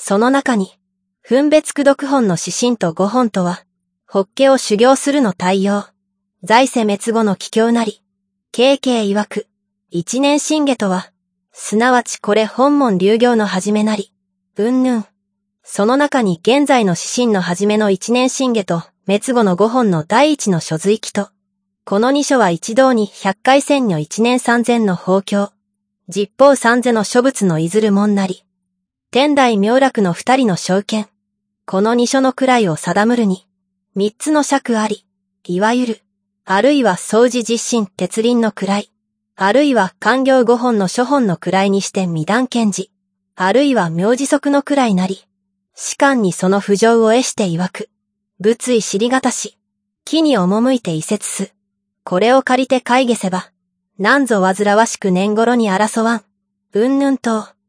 その中に、分別功読本の指針と5本とは、法華を修行するの対応。在世滅後の帰郷なり。慶慶曰く、一年心下とは、すなわちこれ本門流行の始めなり。うんぬん。その中に現在の指針の始めの一年心下と、滅後の5本の第一の所随記と、この2書は一同に百回千女一年三千の法教。十方三世の諸仏のいずるもんなり。天台妙楽の2人の証券。この2書の位を定むるに、3つの尺あり、いわゆる、あるいは掃除実心鉄輪の位、あるいは官業5本の諸本の位にして未断見寺、あるいは明示則の位なり、士官にその不条を得して曰く、仏意知りがたし、木に赴いて移設す。これを借りて会下せば、なんぞ煩わしく年頃に争わん。うんぬんと。